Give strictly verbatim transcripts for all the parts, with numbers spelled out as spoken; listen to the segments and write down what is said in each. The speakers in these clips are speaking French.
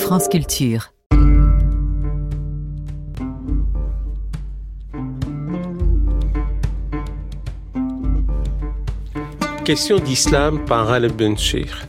France Culture. Question d'islam par Al Benchir.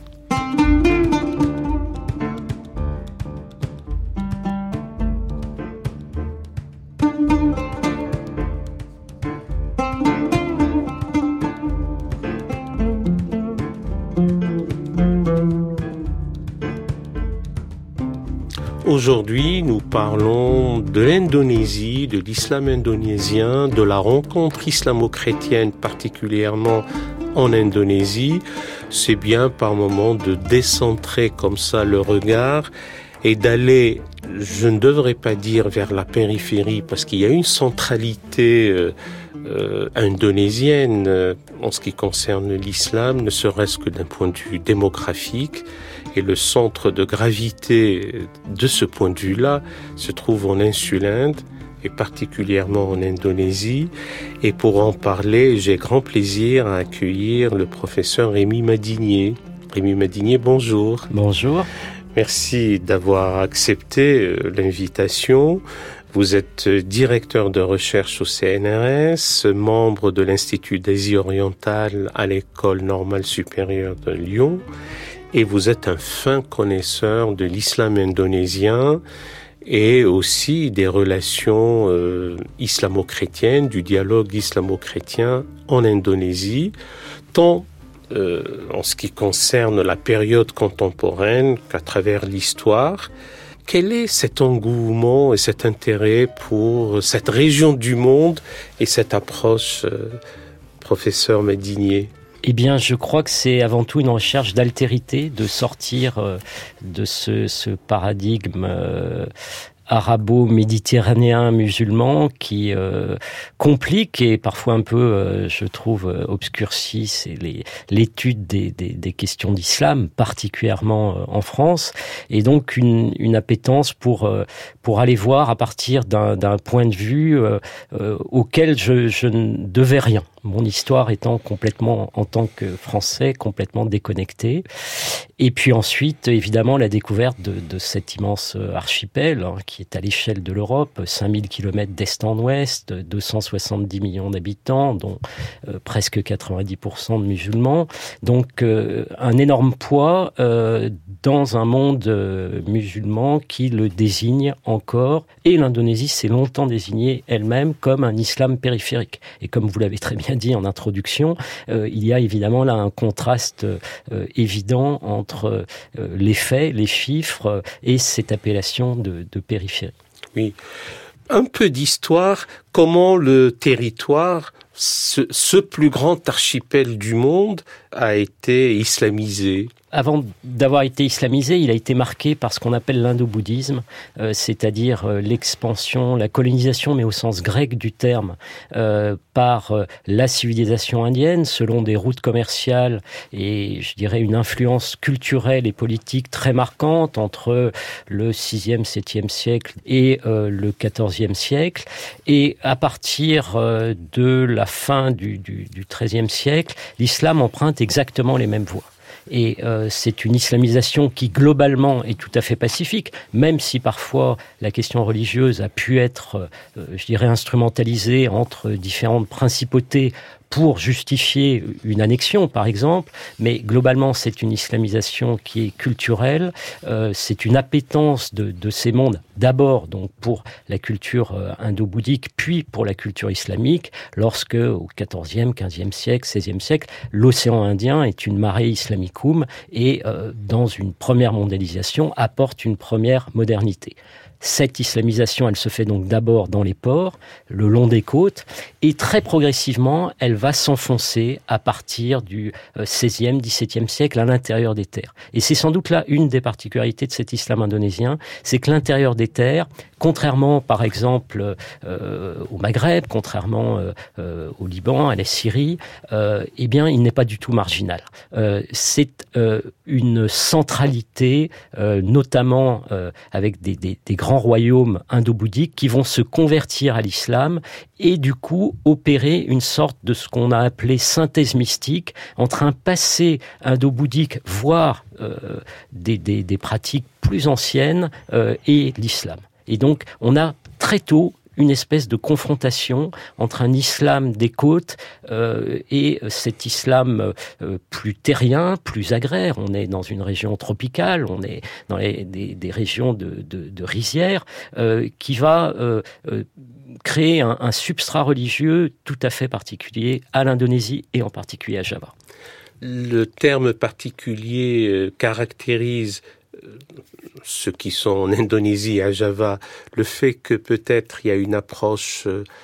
Aujourd'hui, nous parlons de l'Indonésie, de l'islam indonésien, de la rencontre islamo-chrétienne, particulièrement en Indonésie. C'est bien par moments de décentrer comme ça le regard et d'aller, je ne devrais pas dire vers la périphérie, parce qu'il y a une centralité euh, euh, indonésienne euh, en ce qui concerne l'islam, ne serait-ce que d'un point de vue démographique. Et le centre de gravité de ce point de vue-là se trouve en Insulinde et particulièrement en Indonésie. Et pour en parler, j'ai grand plaisir à accueillir le professeur Rémi Madinier. Rémi Madinier, bonjour. Bonjour. Merci d'avoir accepté l'invitation. Vous êtes directeur de recherche au C N R S, membre de l'Institut d'Asie orientale à l'École normale supérieure de Lyon. Et vous êtes un fin connaisseur de l'islam indonésien et aussi des relations euh, islamo-chrétiennes, du dialogue islamo-chrétien en Indonésie, tant euh, en ce qui concerne la période contemporaine qu'à travers l'histoire. Quel est cet engouement et cet intérêt pour cette région du monde et cette approche, euh, professeur Madinier ? Eh bien, je crois que c'est avant tout une recherche d'altérité, de sortir euh, de ce, ce paradigme euh, arabo-méditerranéen musulman qui euh, complique et parfois un peu, euh, je trouve, euh, obscurcit c'est les, l'étude des, des, des questions d'islam, particulièrement euh, en France, et donc une, une appétence pour euh, pour aller voir à partir d'un, d'un point de vue euh, euh, auquel je, je ne devais rien. Mon histoire étant complètement, en tant que Français, complètement déconnectée. Et puis ensuite, évidemment, la découverte de, de cet immense archipel, hein, qui est à l'échelle de l'Europe, cinq mille kilomètres d'est en ouest, deux cent soixante-dix millions d'habitants, dont euh, presque quatre-vingt-dix pour cent de musulmans. Donc, euh, un énorme poids euh, dans un monde euh, musulman qui le désigne encore. Et l'Indonésie s'est longtemps désignée elle-même comme un islam périphérique. Et comme vous l'avez très bien dit en introduction, euh, il y a évidemment là un contraste euh, évident entre euh, les faits, les chiffres euh, et cette appellation de, de périphérie. Oui. Un peu d'histoire, comment le territoire, ce, ce plus grand archipel du monde, a été islamisé ? Avant d'avoir été islamisé, il a été marqué par ce qu'on appelle l'indo-bouddhisme, euh, c'est-à-dire euh, l'expansion, la colonisation, mais au sens grec du terme, euh, par euh, la civilisation indienne, selon des routes commerciales et, je dirais, une influence culturelle et politique très marquante entre le sixième, septième siècle et euh, le quatorzième siècle. Et à partir euh, de la fin du, du, du treizième siècle, l'islam emprunte exactement les mêmes voies. Et euh, c'est une islamisation qui, globalement, est tout à fait pacifique, même si parfois la question religieuse a pu être, euh, je dirais, instrumentalisée entre différentes principautés pour justifier une annexion, par exemple, mais globalement, c'est une islamisation qui est culturelle, euh, c'est une appétence de, de ces mondes, d'abord donc pour la culture euh, indo-bouddhique, puis pour la culture islamique, lorsque, au quatorzième, quinzième siècle, seizième siècle, l'océan Indien est une marée islamicum et, euh, dans une première mondialisation, apporte une première modernité. Cette islamisation, elle se fait donc d'abord dans les ports, le long des côtes, et très progressivement, elle va s'enfoncer à partir du seizième, dix-septième siècle à l'intérieur des terres. Et c'est sans doute là une des particularités de cet islam indonésien, c'est que l'intérieur des terres, contrairement par exemple euh, au Maghreb, contrairement euh, au Liban, à la Syrie, euh, eh bien, il n'est pas du tout marginal. Euh, c'est euh, une centralité, euh, notamment euh, avec des, des, des grands royaumes indo-bouddhiques qui vont se convertir à l'islam et du coup opérer une sorte de ce qu'on a appelé synthèse mystique entre un passé indo-bouddhique, voire euh, des, des, des pratiques plus ancienne euh, est l'islam. Et donc, on a très tôt une espèce de confrontation entre un islam des côtes euh, et cet islam euh, plus terrien, plus agraire. On est dans une région tropicale, on est dans les, des, des régions de, de, de rizières, euh, qui va euh, euh, créer un, un substrat religieux tout à fait particulier à l'Indonésie et en particulier à Java. Le terme particulier euh, caractérise ceux qui sont en Indonésie, à Java, le fait que peut-être il y a une approche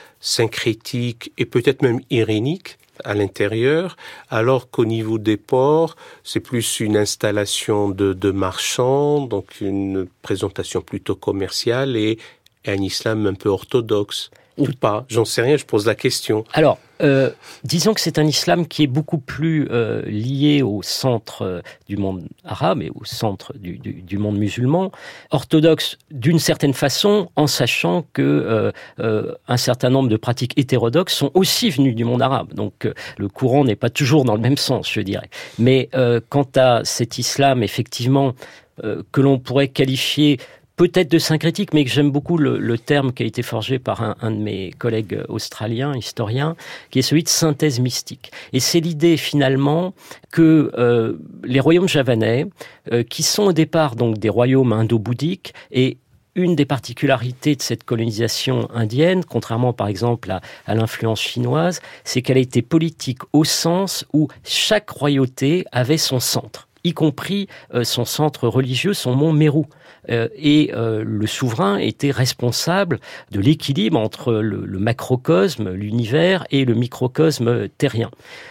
syncrétique et peut-être même irénique à l'intérieur, alors qu'au niveau des ports, c'est plus une installation de, de marchands, donc une présentation plutôt commerciale et un islam un peu orthodoxe. Ou pas, j'en sais rien, je pose la question. Alors, euh, disons que c'est un islam qui est beaucoup plus euh, lié au centre euh, du monde arabe et au centre du, du, du monde musulman, orthodoxe d'une certaine façon, en sachant que euh, euh, un certain nombre de pratiques hétérodoxes sont aussi venues du monde arabe. Donc, euh, le courant n'est pas toujours dans le même sens, je dirais. Mais euh, quant à cet islam, effectivement, euh, que l'on pourrait qualifier peut-être de syncrétique, mais que j'aime beaucoup le, le terme qui a été forgé par un, un de mes collègues australiens, historiens, qui est celui de synthèse mystique. Et c'est l'idée finalement que euh, les royaumes javanais, euh, qui sont au départ donc des royaumes indo-bouddhiques, et une des particularités de cette colonisation indienne, contrairement par exemple à, à l'influence chinoise, c'est qu'elle a été politique au sens où chaque royauté avait son centre, y compris euh, son centre religieux, son mont Meru. Euh, et euh, le souverain était responsable de l'équilibre entre le, le macrocosme, l'univers, et le microcosme terrien.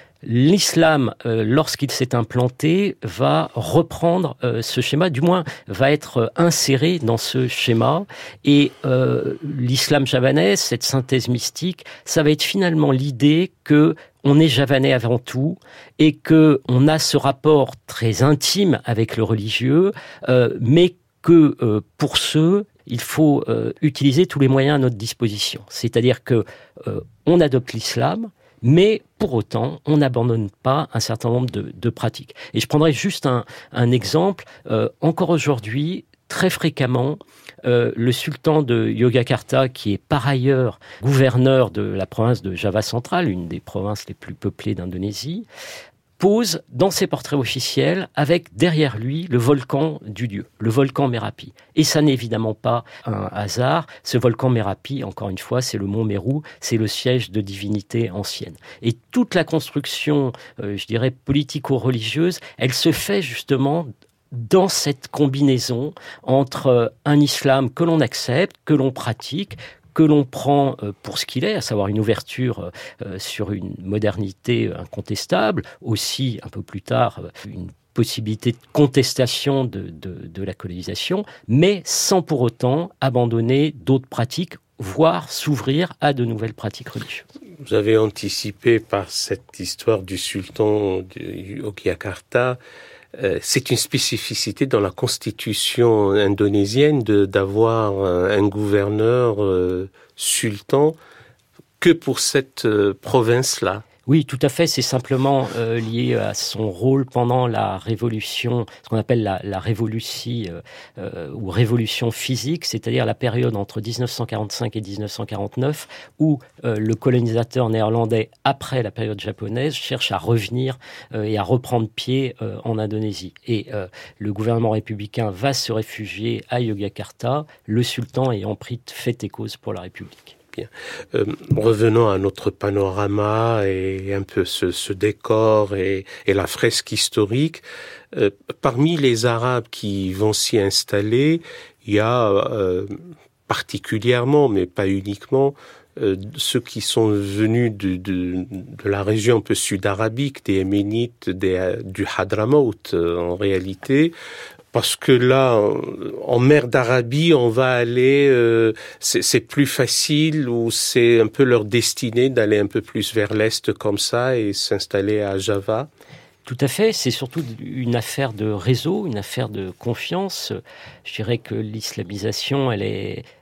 L'islam, euh, lorsqu'il s'est implanté, va reprendre euh, ce schéma, du moins va être inséré dans ce schéma. Et euh, l'islam javanais, cette synthèse mystique, ça va être finalement l'idée que on est javanais avant tout et que on a ce rapport très intime avec le religieux, euh, mais que euh, pour ce, il faut euh, utiliser tous les moyens à notre disposition. C'est-à-dire que euh, on adopte l'islam, mais pour autant, on n'abandonne pas un certain nombre de, de pratiques. Et je prendrai juste un, un exemple. Euh, encore aujourd'hui, très fréquemment, euh, le sultan de Yogyakarta, qui est par ailleurs gouverneur de la province de Java centrale, une des provinces les plus peuplées d'Indonésie, pose dans ses portraits officiels avec derrière lui le volcan du dieu, le volcan Merapi. Et ça n'est évidemment pas un hasard. Ce volcan Merapi, encore une fois, c'est le mont Meru, c'est le siège de divinités anciennes. Et toute la construction, euh, je dirais, politico-religieuse, elle se fait justement dans cette combinaison entre un islam que l'on accepte, que l'on pratique, que l'on prend pour ce qu'il est, à savoir une ouverture sur une modernité incontestable, aussi un peu plus tard une possibilité de contestation de, de, de la colonisation, mais sans pour autant abandonner d'autres pratiques, voire s'ouvrir à de nouvelles pratiques religieuses. Vous avez anticipé par cette histoire du sultan de Yogyakarta. Euh, c'est une spécificité dans la constitution indonésienne de, d'avoir un, un gouverneur euh, sultan que pour cette euh, province-là. Oui, tout à fait. C'est simplement euh, lié à son rôle pendant la révolution, ce qu'on appelle la, la révolution euh, euh, ou révolution physique, c'est-à-dire la période entre dix-neuf cent quarante-cinq et dix-neuf cent quarante-neuf, où euh, le colonisateur néerlandais, après la période japonaise, cherche à revenir euh, et à reprendre pied euh, en Indonésie. Et euh, le gouvernement républicain va se réfugier à Yogyakarta, le sultan ayant pris fait et cause pour la République. Bien. Euh, revenons à notre panorama et un peu ce, ce décor et, et la fresque historique. Euh, parmi les Arabes qui vont s'y installer, il y a euh, particulièrement, mais pas uniquement, euh, ceux qui sont venus de, de, de la région un peu sud-arabique, des Yéménites, des, du Hadramaut euh, en réalité. Parce que là, en mer d'Arabie, on va aller, euh, c'est, c'est plus facile ou c'est un peu leur destinée d'aller un peu plus vers l'est comme ça et s'installer à Java. Tout à fait, c'est surtout une affaire de réseau, une affaire de confiance. Je dirais que l'islamisation, elle est, elle est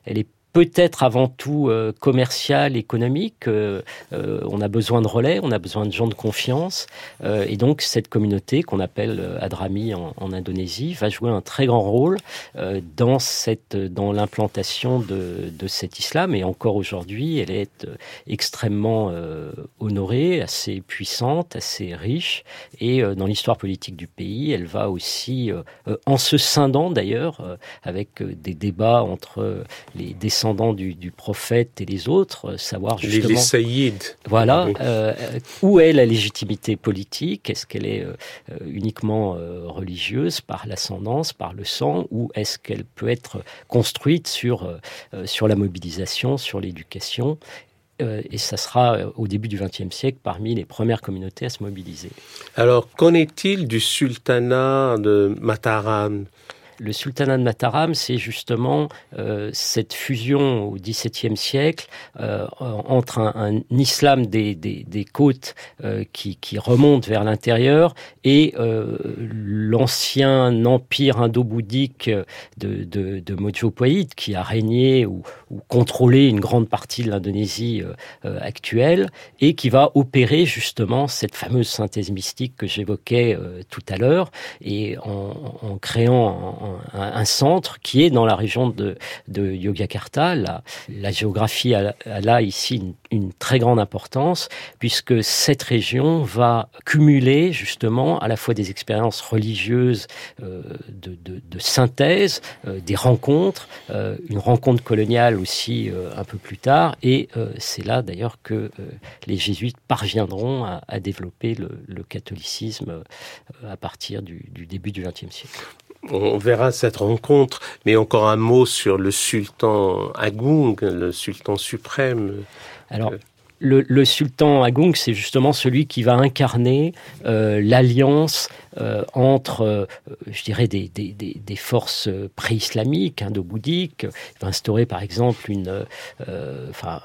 peut-être avant tout euh, commercial, économique. Euh, euh, on a besoin de relais, on a besoin de gens de confiance. Euh, et donc, cette communauté qu'on appelle Hadrami en, en Indonésie va jouer un très grand rôle euh, dans, cette, dans l'implantation de, de cet islam. Et encore aujourd'hui, elle est euh, extrêmement euh, honorée, assez puissante, assez riche. Et euh, dans l'histoire politique du pays, elle va aussi, euh, euh, en se scindant d'ailleurs, euh, avec euh, des débats entre euh, les descendants Du, du prophète et les autres, savoir justement... Les, les saïds. Voilà, Oui. euh, où est la légitimité politique? Est-ce qu'elle est euh, uniquement euh, religieuse, par l'ascendance, par le sang, ou est-ce qu'elle peut être construite sur, euh, sur la mobilisation, sur l'éducation? euh, Et ça sera, euh, au début du vingtième siècle, parmi les premières communautés à se mobiliser. Alors, qu'en est-il du sultanat de Mataram ? Le sultanat de Mataram, c'est justement euh, cette fusion au dix-septième siècle euh, entre un, un islam des, des, des côtes euh, qui, qui remonte vers l'intérieur et euh, l'ancien empire indo-bouddhique de, de, de Mojopahit qui a régné ou, ou contrôlé une grande partie de l'Indonésie euh, actuelle et qui va opérer justement cette fameuse synthèse mystique que j'évoquais euh, tout à l'heure et en, en créant un, Un, un centre qui est dans la région de, de Yogyakarta. La, la géographie a, a là ici une, une très grande importance puisque cette région va cumuler justement à la fois des expériences religieuses euh, de, de, de synthèse, euh, des rencontres, euh, une rencontre coloniale aussi euh, un peu plus tard et euh, c'est là d'ailleurs que euh, les jésuites parviendront à, à développer le, le catholicisme euh, à partir du, du début du vingtième siècle. On verra cette rencontre, mais encore un mot sur le sultan Agung, le sultan suprême. Alors, le, le sultan Agung, c'est justement celui qui va incarner euh, l'alliance euh, entre, euh, je dirais, des, des, des, des forces pré-islamiques, indo-bouddhiques. Il va instaurer, par exemple, une, euh, enfin,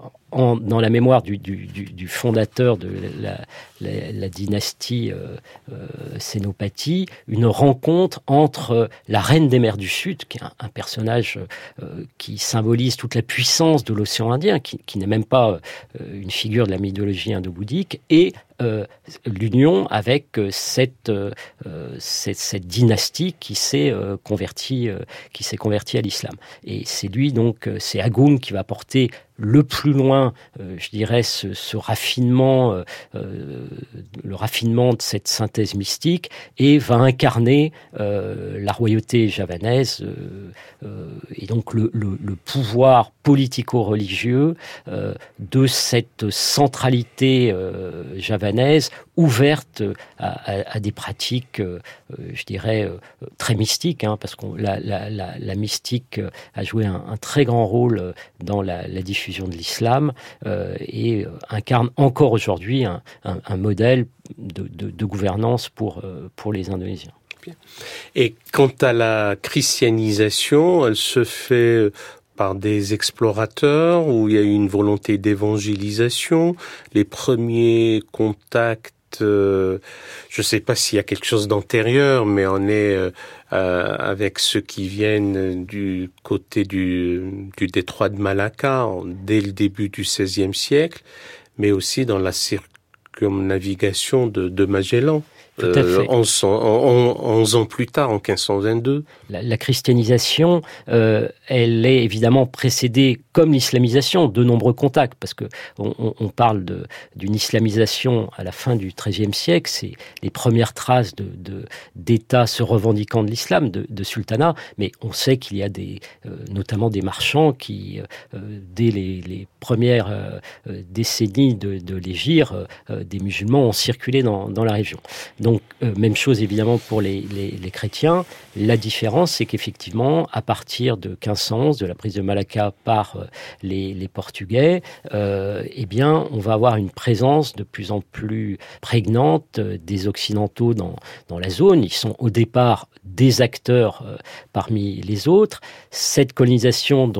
en, dans la mémoire du, du, du, du fondateur de la, la, la dynastie euh, euh, Sénopati, une rencontre entre la reine des mers du Sud, qui est un, un personnage euh, qui symbolise toute la puissance de l'océan Indien, qui, qui n'est même pas euh, une figure de la mythologie indo-bouddhique, et Euh, l'union avec euh, cette, euh, cette cette dynastie qui s'est euh, convertie euh, qui s'est convertie à l'islam. Et c'est lui donc, euh, c'est Agung qui va porter le plus loin, euh, je dirais, ce, ce raffinement, euh, euh, le raffinement de cette synthèse mystique, et va incarner euh, la royauté javanaise euh, euh, et donc le, le, le pouvoir politico-religieux euh, de cette centralité euh, javanaise ouverte à, à, à des pratiques, euh, je dirais, euh, très mystiques, hein, parce que la, la, la, la mystique a joué un, un très grand rôle dans la, la diffusion de l'islam euh, et euh, incarne encore aujourd'hui un, un, un modèle de, de, de gouvernance pour, euh, pour les Indonésiens. Et quant à la christianisation, elle se fait par des explorateurs où il y a eu une volonté d'évangélisation, les premiers contacts. Euh, je ne sais pas s'il y a quelque chose d'antérieur, mais on est euh, euh, avec ceux qui viennent du côté du, du détroit de Malacca en, dès le début du seizième siècle, mais aussi dans la circumnavigation de, de Magellan. Tout à fait. Euh, onze, onze ans plus tard, en quinze cent vingt-deux. La, la christianisation, euh, elle est évidemment précédée, comme l'islamisation, de nombreux contacts, parce que on, on, on parle de, d'une islamisation à la fin du treizième siècle, c'est les premières traces de, de, d'États se revendiquant de l'islam, de, de sultanat, mais on sait qu'il y a des, euh, notamment des marchands qui, euh, dès les, les premières euh, décennies de, de l'hégire, euh, des musulmans ont circulé dans, dans la région. Donc, euh, même chose évidemment pour les, les, les chrétiens. La différence, c'est qu'effectivement, à partir de quinze cent onze, de la prise de Malacca par euh, les, les Portugais, euh, eh bien, on va avoir une présence de plus en plus prégnante euh, des Occidentaux dans, dans la zone. Ils sont au départ des acteurs euh, parmi les autres. Cette colonisation, donc,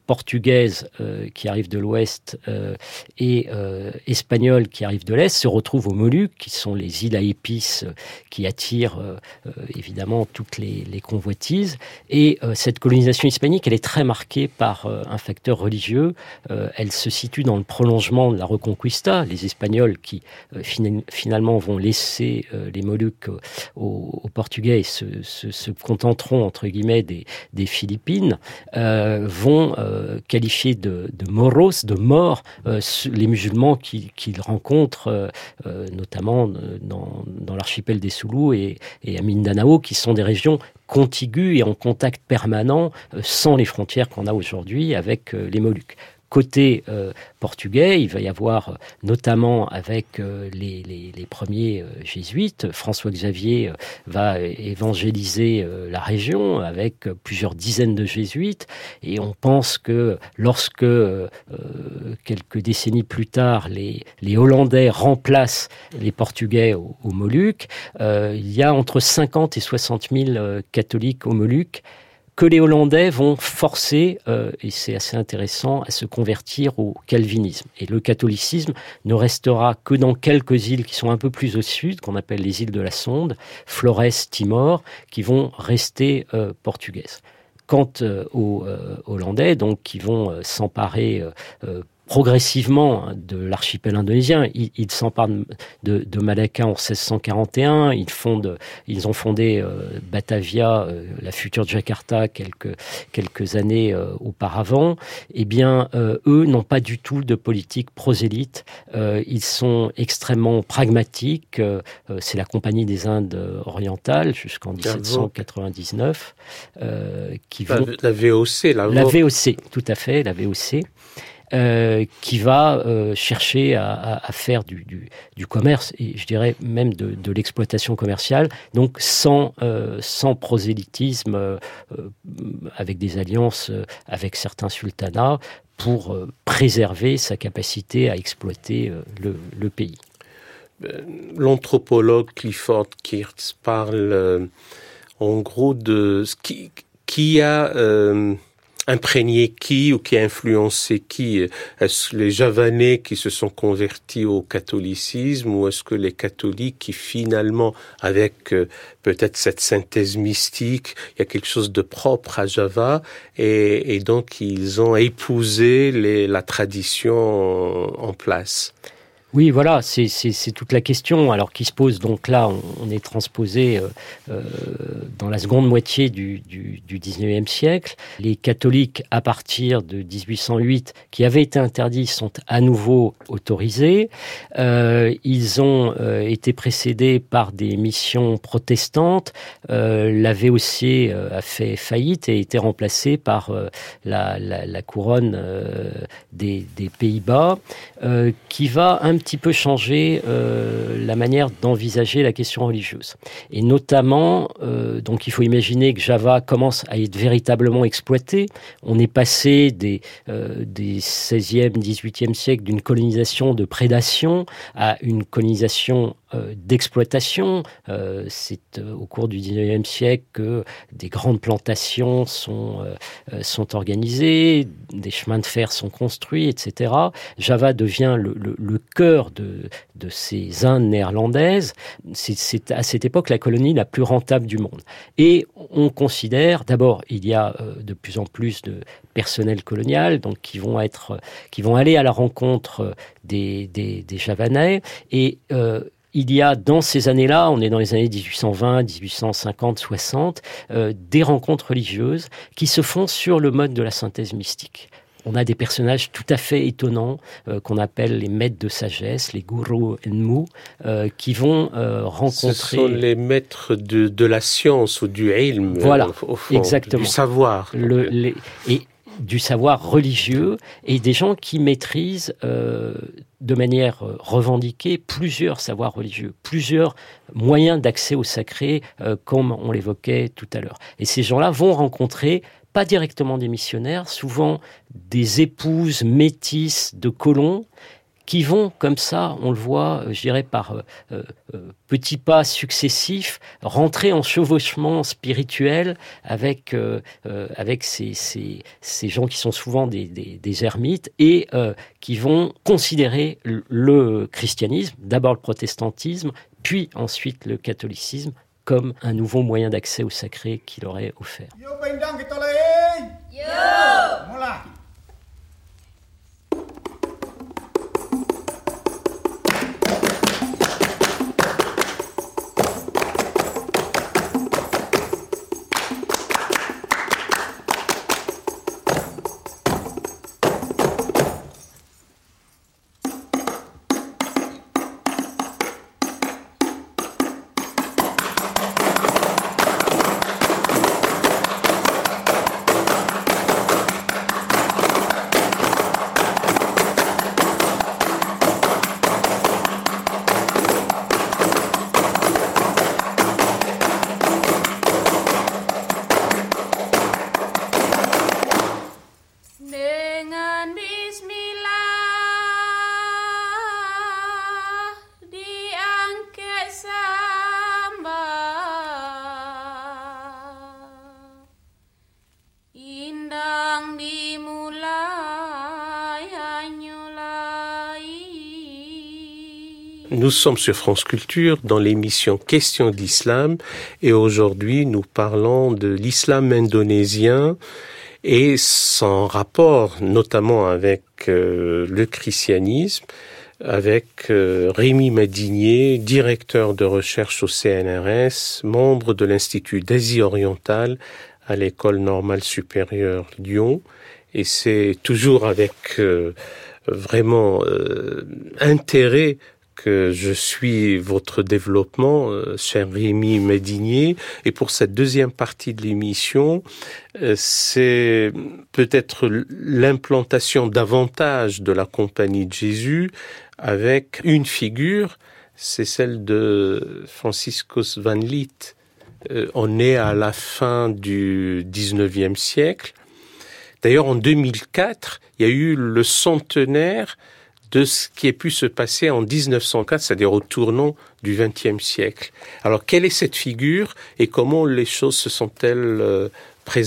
portugaises euh, qui arrivent de l'ouest euh, et euh, espagnoles qui arrivent de l'est se retrouvent aux Moluques, qui sont les îles à épices euh, qui attirent euh, euh, évidemment toutes les, les convoitises. Et euh, cette colonisation hispanique, elle est très marquée par euh, un facteur religieux. Euh, elle se situe dans le prolongement de la Reconquista. Les Espagnols qui euh, fin- finalement vont laisser euh, les Moluques euh, aux, aux Portugais et se, se, se contenteront entre guillemets des, des Philippines, euh, vont euh, qualifier de, de moros, de morts, euh, les musulmans qu'ils, qu'ils rencontrent, euh, euh, notamment dans, dans l'archipel des Soulous et, et à Mindanao, qui sont des régions contiguës et en contact permanent, euh, sans les frontières qu'on a aujourd'hui avec euh, les Moluques. Côté euh, portugais, il va y avoir euh, notamment avec euh, les, les, les premiers euh, jésuites, François Xavier euh, va évangéliser euh, la région avec euh, plusieurs dizaines de jésuites, et on pense que lorsque euh, quelques décennies plus tard les, les Hollandais remplacent les Portugais aux, aux Moluques, euh, il y a entre cinquante et soixante mille euh, catholiques aux Moluques que les Hollandais vont forcer, euh, et c'est assez intéressant, à se convertir au calvinisme. Et le catholicisme ne restera que dans quelques îles qui sont un peu plus au sud, qu'on appelle les îles de la Sonde, Flores, Timor, qui vont rester euh, portugaises. Quant euh, aux euh, Hollandais, donc, qui vont euh, s'emparer euh, euh, progressivement de l'archipel indonésien. Ils, ils s'emparent de, de, de Malacca en seize cent quarante et un. Ils, fondent, ils ont fondé euh, Batavia, euh, la future Jakarta, quelques, quelques années euh, auparavant. Eh bien, euh, eux n'ont pas du tout de politique prosélyte. Euh, ils sont extrêmement pragmatiques. Euh, c'est la Compagnie des Indes orientales jusqu'en dix-sept cent quatre-vingt-dix-neuf. Euh, qui vont... la, la V O C. La, la V O C, tout à fait, la V O C. Euh, qui va euh, chercher à, à, à faire du, du, du commerce, et je dirais même de, de l'exploitation commerciale, donc sans, euh, sans prosélytisme, euh, avec des alliances euh, avec certains sultanats, pour euh, préserver sa capacité à exploiter euh, le, le pays. L'anthropologue Clifford Geertz parle euh, en gros de ce qui, qui a... Euh, imprégné qui ou qui a influencé qui? Est-ce les Javanais qui se sont convertis au catholicisme, ou est-ce que les catholiques qui finalement, avec euh, peut-être cette synthèse mystique, il y a quelque chose de propre à Java, et, et donc ils ont épousé les, la tradition en, en place? Oui, voilà, c'est, c'est, c'est toute la question. Alors, qui se pose, donc là, on, on est transposé euh, euh, dans la seconde moitié du, du, du dix-neuvième siècle. Les catholiques, à partir de dix-huit cent huit, qui avaient été interdits, sont à nouveau autorisés. Euh, ils ont euh, été précédés par des missions protestantes. Euh, la V O C euh, a fait faillite et a été remplacée par euh, la, la, la couronne euh, des, des Pays-Bas, euh, qui va un petit peu changer euh, la manière d'envisager la question religieuse. Et notamment, euh, donc il faut imaginer que Java commence à être véritablement exploité. On est passé des, euh, des seizième, dix-huitième siècle d'une colonisation de prédation à une colonisation euh, d'exploitation. Euh, c'est euh, au cours du dix-neuvième siècle que des grandes plantations sont, euh, sont organisées, des chemins de fer sont construits, et cetera. Java devient le, le, le cœur De, de ces Indes néerlandaises. C'est, c'est à cette époque la colonie la plus rentable du monde. Et on considère, d'abord, il y a euh, de plus en plus de personnel colonial, donc qui vont être, qui vont aller à la rencontre des, des, des Javanais. Et euh, il y a dans ces années-là, on est dans les années dix-huit cent vingt, dix-huit cent cinquante, soixante, euh, des rencontres religieuses qui se font sur le mode de la synthèse mystique. On a des personnages tout à fait étonnants euh, qu'on appelle les maîtres de sagesse, les Guru Nmu, euh, qui vont euh, rencontrer... Ce sont les maîtres de, de la science ou du ilm, voilà, au, au fond, exactement. Du savoir. Le, les, et du savoir religieux, et des gens qui maîtrisent euh, de manière revendiquée plusieurs savoirs religieux, plusieurs moyens d'accès au sacré, euh, comme on l'évoquait tout à l'heure. Et ces gens-là vont rencontrer pas directement des missionnaires, souvent des épouses métisses de colons qui vont comme ça, on le voit, je dirais par euh, euh, petits pas successifs, rentrer en chevauchement spirituel avec euh, euh, avec ces, ces ces gens qui sont souvent des des, des ermites et euh, qui vont considérer le christianisme, d'abord le protestantisme, puis ensuite le catholicisme, comme un nouveau moyen d'accès au sacré qu'il aurait offert. Yo, Nous sommes sur France Culture dans l'émission Questions d'Islam et aujourd'hui nous parlons de l'islam indonésien et son rapport notamment avec euh, le christianisme, avec euh, Rémi Madinier, directeur de recherche au C N R S, membre de l'Institut d'Asie orientale à l'École normale supérieure Lyon. Et c'est toujours avec euh, vraiment euh, intérêt que je suis votre développement, euh, cher Rémi Madinier. Et pour cette deuxième partie de l'émission, euh, c'est peut-être l'implantation davantage de la Compagnie de Jésus avec une figure, c'est celle de Franciscus van Lith. Euh, on est à la fin du dix-neuvième siècle. D'ailleurs, en deux mille quatre, il y a eu le centenaire de ce qui a pu se passer en dix-neuf cent quatre, c'est-à-dire au tournant du vingtième siècle. Alors, quelle est cette figure et comment les choses se sont-elles euh, présentées ?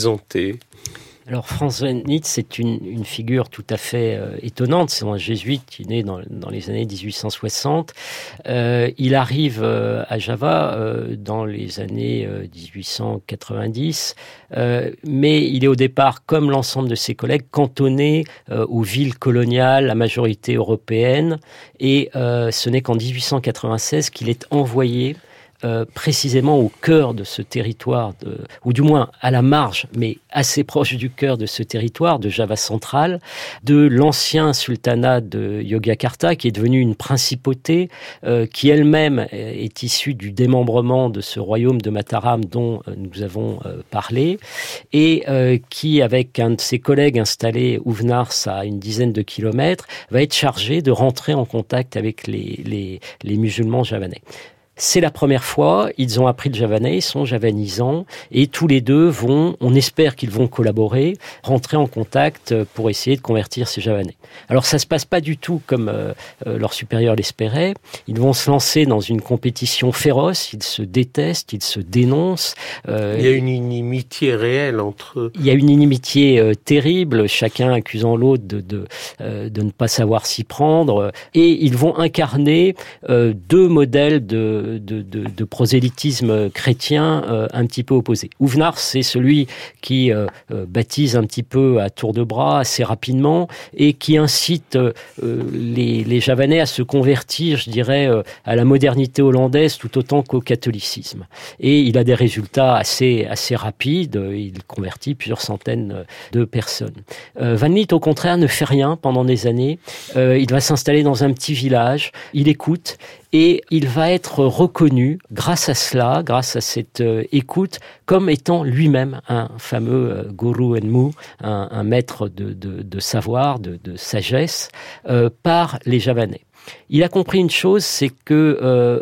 Alors, Franz van Lith, c'est une, une figure tout à fait euh, étonnante. C'est un jésuite qui est né dans, dans les années dix-huit cent soixante. Euh, il arrive euh, à Java euh, dans les années euh, dix-huit cent quatre-vingt-dix, euh, mais il est au départ, comme l'ensemble de ses collègues, cantonné euh, aux villes coloniales, à majorité européenne, et euh, ce n'est qu'en dix-huit cent quatre-vingt-seize qu'il est envoyé Euh, précisément au cœur de ce territoire, de, ou du moins à la marge, mais assez proche du cœur de ce territoire, de Java centrale, de l'ancien sultanat de Yogyakarta, qui est devenu une principauté, euh, qui elle-même est issue du démembrement de ce royaume de Mataram dont euh, nous avons euh, parlé, et euh, qui, avec un de ses collègues installés Ouvnars à une dizaine de kilomètres, va être chargé de rentrer en contact avec les, les, les musulmans javanais. C'est la première fois, ils ont appris le javanais, ils sont javanisants, et tous les deux vont, on espère qu'ils vont collaborer, rentrer en contact pour essayer de convertir ces javanais. Alors ça se passe pas du tout comme euh, leur supérieur l'espérait, ils vont se lancer dans une compétition féroce, ils se détestent, ils se dénoncent. Euh, il y a une inimitié réelle entre eux. Il y a une inimitié euh, terrible, chacun accusant l'autre de, de, euh, de ne pas savoir s'y prendre, et ils vont incarner euh, deux modèles de De, de, de prosélytisme chrétien euh, un petit peu opposé. Ouvnars, c'est celui qui euh, euh, baptise un petit peu à tour de bras, assez rapidement, et qui incite euh, les, les Javanais à se convertir, je dirais, euh, à la modernité hollandaise tout autant qu'au catholicisme. Et il a des résultats assez, assez rapides, il convertit plusieurs centaines de personnes. Euh, Van Lith, au contraire, ne fait rien pendant des années. Euh, il va s'installer dans un petit village, il écoute, et il va être reconnu, grâce à cela, grâce à cette euh, écoute, comme étant lui-même un fameux euh, Guru Enmu, un, un maître de, de, de savoir, de, de sagesse, euh, par les Javanais. Il a compris une chose, c'est que euh,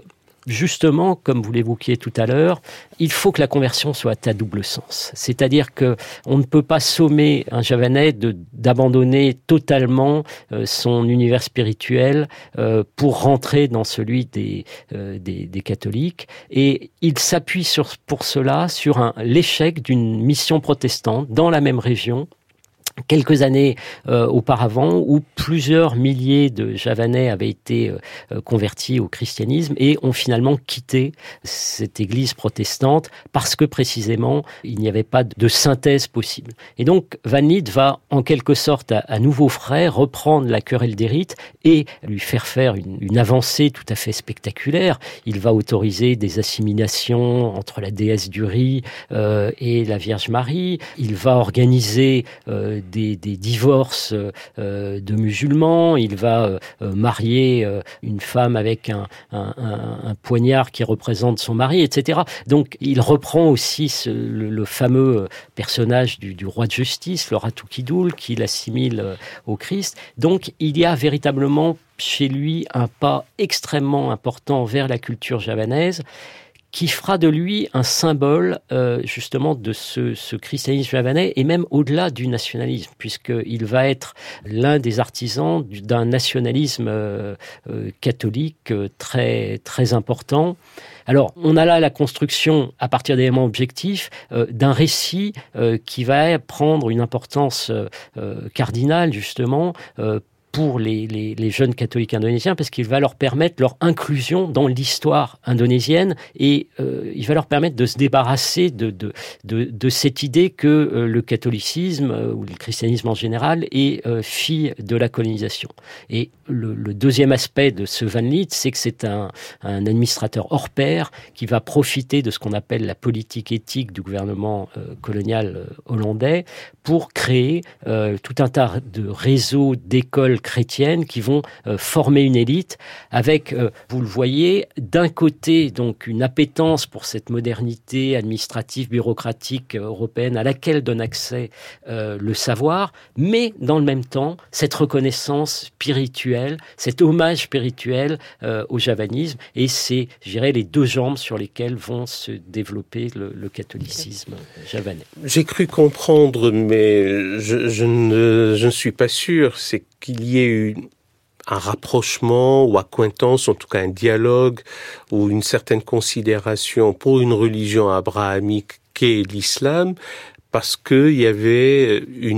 justement, comme vous l'évoquiez tout à l'heure, il faut que la conversion soit à double sens. C'est-à-dire que on ne peut pas sommer un Javanais de, d'abandonner totalement euh, son univers spirituel euh, pour rentrer dans celui des, euh, des, des catholiques. Et il s'appuie sur, pour cela sur un, l'échec d'une mission protestante dans la même région, quelques années euh, auparavant, où plusieurs milliers de Javanais avaient été euh, convertis au christianisme et ont finalement quitté cette église protestante parce que précisément il n'y avait pas de synthèse possible. Et donc Van Lith va en quelque sorte à, à nouveau frais reprendre la querelle des rites et lui faire faire une, une avancée tout à fait spectaculaire. Il va autoriser des assimilations entre la déesse du riz euh, et la Vierge Marie. Il va organiser euh, Des, des divorces euh, de musulmans, il va euh, marier euh, une femme avec un, un, un, un poignard qui représente son mari, et cetera. Donc il reprend aussi ce, le, le fameux personnage du, du roi de justice, le Ratu Kidul, qui l'assimile euh, au Christ. Donc il y a véritablement chez lui un pas extrêmement important vers la culture javanaise, qui fera de lui un symbole euh, justement de ce, ce christianisme javanais et même au-delà du nationalisme, puisqu'il va être l'un des artisans d'un nationalisme euh, euh, catholique euh, très, très important. Alors, on a là la construction, à partir d'éléments objectifs, euh, d'un récit euh, qui va prendre une importance euh, cardinale, justement, euh, pour les, les, les jeunes catholiques indonésiens, parce qu'il va leur permettre leur inclusion dans l'histoire indonésienne et euh, il va leur permettre de se débarrasser de, de, de, de cette idée que euh, le catholicisme, euh, ou le christianisme en général, est euh, fille de la colonisation. Et le, le deuxième aspect de ce Van Lith, c'est que c'est un, un administrateur hors pair qui va profiter de ce qu'on appelle la politique éthique du gouvernement euh, colonial euh, hollandais pour créer euh, tout un tas de réseaux d'écoles chrétiennes qui vont euh, former une élite avec, euh, vous le voyez, d'un côté donc une appétence pour cette modernité administrative, bureaucratique euh, européenne à laquelle donne accès euh, le savoir, mais dans le même temps cette reconnaissance spirituelle, cet hommage spirituel euh, au javanisme, et c'est, je dirais, les deux jambes sur lesquelles vont se développer le, le catholicisme javanais. J'ai cru comprendre, mais je, je, ne, je ne suis pas sûr, c'est qu'il y ait eu un rapprochement ou accointance, en tout cas un dialogue ou une certaine considération pour une religion abrahamique qu'est l'islam, parce qu'il y avait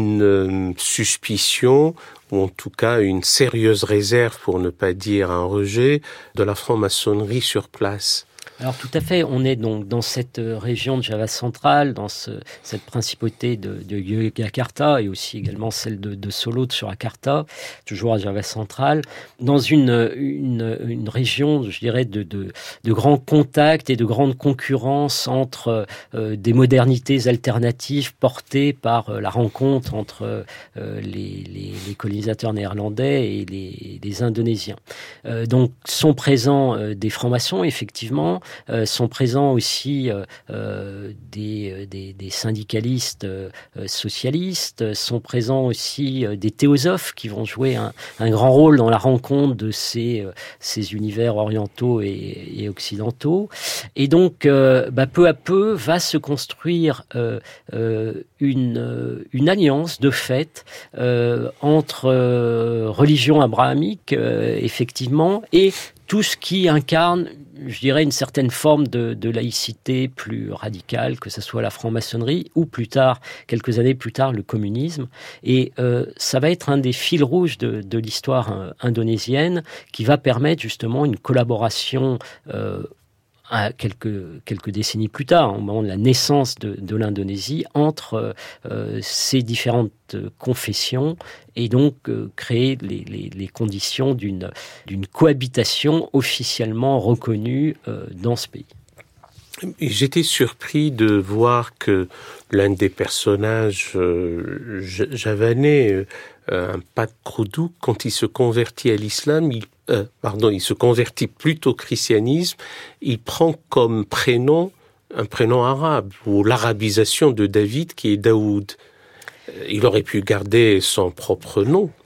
une suspicion, ou en tout cas une sérieuse réserve, pour ne pas dire un rejet, de la franc-maçonnerie sur place. Alors tout à fait, on est donc dans cette région de Java centrale, dans ce, cette principauté de, de Yogyakarta et aussi également celle de, de Solo, de Surakarta, toujours à Java centrale, dans une, une, une région, je dirais, de, de, de grands contacts et de grande concurrence entre euh, des modernités alternatives portées par euh, la rencontre entre euh, les, les, les colonisateurs néerlandais et les, les Indonésiens. Euh, donc sont présents euh, des francs-maçons, effectivement. Euh, sont présents aussi euh, euh, des, des, des syndicalistes euh, socialistes, sont présents aussi euh, des théosophes qui vont jouer un, un grand rôle dans la rencontre de ces, euh, ces univers orientaux et, et occidentaux. Et donc, euh, bah, peu à peu, va se construire euh, euh, une, une alliance de fait euh, entre euh, religion abrahamique, euh, effectivement, et tout ce qui incarne, je dirais, une certaine forme de, de laïcité plus radicale, que ce soit la franc-maçonnerie ou plus tard, quelques années plus tard, le communisme. Et euh, ça va être un des fils rouges de, de l'histoire euh, indonésienne qui va permettre justement une collaboration euh, à quelques, quelques décennies plus tard, au moment de la naissance de, de l'Indonésie, entre euh, ces différentes confessions et donc euh, créer les, les, les conditions d'une, d'une cohabitation officiellement reconnue euh, dans ce pays. J'étais surpris de voir que l'un des personnages euh, javanais, euh, un Pat Kroduk, quand il se convertit à l'islam, il Euh, pardon, il se convertit plutôt au christianisme, il prend comme prénom un prénom arabe, ou l'arabisation de David qui est Daoud. Il aurait pu garder son propre nom.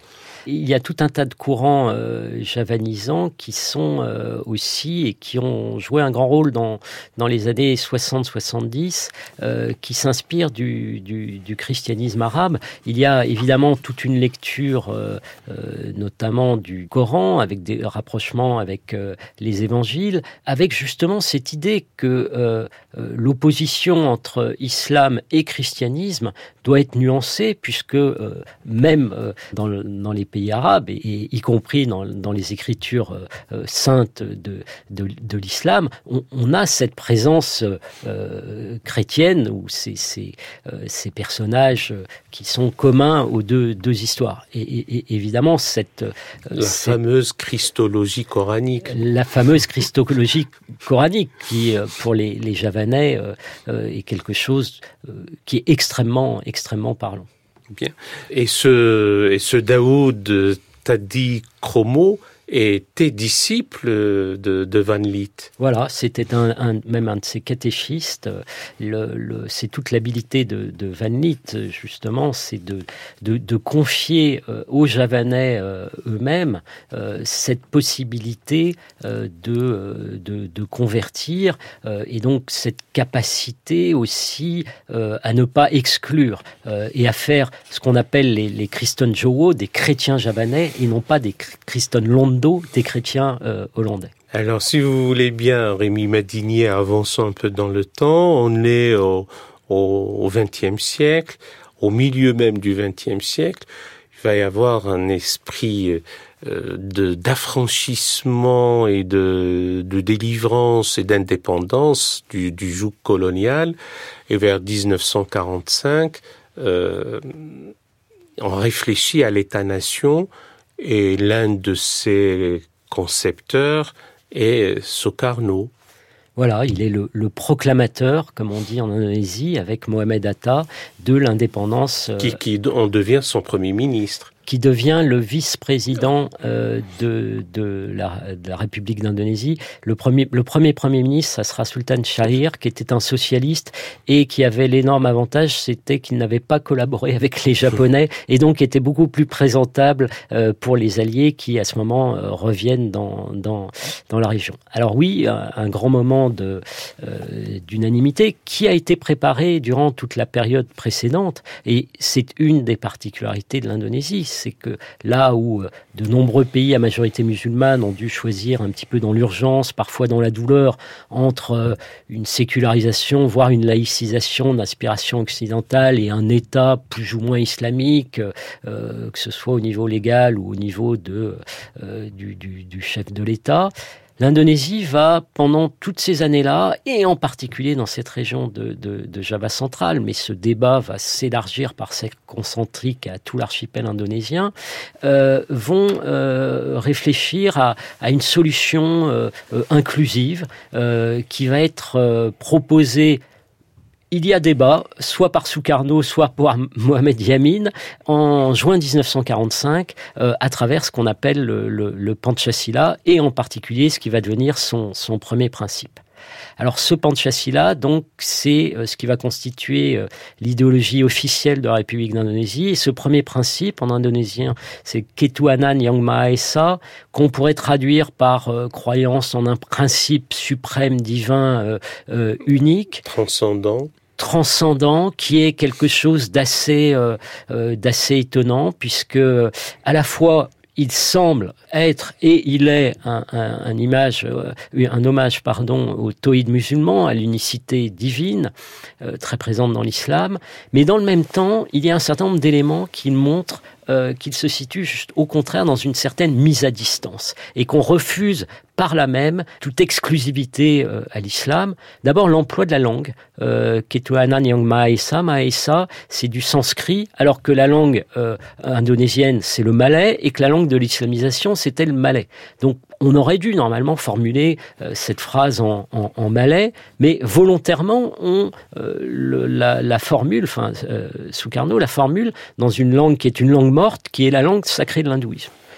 il y a tout un tas de courants euh, javanisants qui sont euh, aussi et qui ont joué un grand rôle dans, dans les années soixante soixante-dix, euh, qui s'inspirent du, du, du christianisme arabe. Il y a évidemment toute une lecture, euh, euh, notamment du Coran, avec des rapprochements avec euh, les évangiles, avec justement cette idée que euh, euh, l'opposition entre islam et christianisme doit être nuancée, puisque euh, même euh, dans, le, dans les pays arabes, et, et y compris dans, dans les écritures euh, saintes de, de, de l'islam, on, on a cette présence euh, chrétienne, ou ces, ces, euh, ces personnages qui sont communs aux deux, deux histoires. Et, et, et évidemment, cette... Euh, la cette, fameuse christologie coranique. La fameuse christologie coranique, qui, pour les, les Javanais, euh, euh, est quelque chose euh, qui est extrêmement, extrêmement parlant. Bien. Et ce, et ce Daoud Tadi Kromo était disciple de, de Van Lith. Voilà, c'était un, un, même un de ses catéchistes. Le, le, c'est toute l'habilité de, de Van Lith, justement, c'est de, de, de confier euh, aux Javanais euh, eux-mêmes euh, cette possibilité euh, de, de, de convertir euh, et donc cette capacité aussi euh, à ne pas exclure euh, et à faire ce qu'on appelle les, les Kristen Jowo, des chrétiens javanais, et non pas des Kristen Londo, des chrétiens euh, hollandais. Alors, si vous voulez bien, Rémi Madinier, avançons un peu dans le temps. On est au, au vingtième siècle, au milieu même du vingtième siècle. Il va y avoir un esprit euh, de, d'affranchissement et de, de délivrance et d'indépendance du, du joug colonial. Et vers dix-neuf cent quarante-cinq, euh, on réfléchit à l'État-nation. Et l'un de ses concepteurs est Sukarno. Voilà, il est le, le proclamateur, comme on dit en Indonésie, avec Mohamed Atta, de l'indépendance. Qui, qui en devient son premier ministre. Qui devient le vice-président euh, de, de, la, de la République d'Indonésie. Le premier, le premier premier ministre, ça sera Sultan Syahrir, qui était un socialiste et qui avait l'énorme avantage, c'était qu'il n'avait pas collaboré avec les Japonais et donc était beaucoup plus présentable euh, pour les Alliés qui, à ce moment, euh, reviennent dans, dans, dans la région. Alors oui, un, un grand moment de, euh, d'unanimité qui a été préparé durant toute la période précédente, et c'est une des particularités de l'Indonésie. C'est que là où de nombreux pays à majorité musulmane ont dû choisir un petit peu dans l'urgence, parfois dans la douleur, entre une sécularisation, voire une laïcisation d'inspiration occidentale et un État plus ou moins islamique, euh, que ce soit au niveau légal ou au niveau de, euh, du, du, du chef de l'État, l'Indonésie va, pendant toutes ces années-là, et en particulier dans cette région de, de, de Java centrale, mais ce débat va s'élargir par cette concentrique à tout l'archipel indonésien, euh, vont euh, réfléchir à, à une solution euh, euh, inclusive euh, qui va être euh, proposée. Il y a débat, soit par Sukarno, soit par Mohamed Yamin, en juin dix-neuf cent quarante-cinq, euh, à travers ce qu'on appelle le, le, le Panchasila, et en particulier ce qui va devenir son, son premier principe. Alors ce Panchasila, donc, c'est euh, ce qui va constituer euh, l'idéologie officielle de la République d'Indonésie. Et ce premier principe, en indonésien, c'est Ketuhanan Yang Maha Esa, qu'on pourrait traduire par euh, croyance en un principe suprême divin euh, euh, unique. Transcendant. transcendant, qui est quelque chose d'assez euh, euh, d'assez étonnant, puisque à la fois il semble être et il est un, un, un image, euh, un hommage, pardon, au tawhid musulman, à l'unicité divine euh, très présente dans l'islam, mais dans le même temps, il y a un certain nombre d'éléments qui montrent euh, qu'il se situe juste au contraire dans une certaine mise à distance et qu'on refuse par là même toute exclusivité euh, à l'islam. D'abord, l'emploi de la langue. Euh, Ketuhanan Yang Maha Esa, Maha Esa, c'est du sanskrit, alors que la langue euh, indonésienne, c'est le malais, et que la langue de l'islamisation, c'était le malais. Donc, on aurait dû normalement formuler euh, cette phrase en, en, en malais, mais volontairement, on euh, le, la, la formule, enfin, euh, Sukarno la formule dans une langue qui est une langue morte, qui est la langue sacrée de l'hindouisme.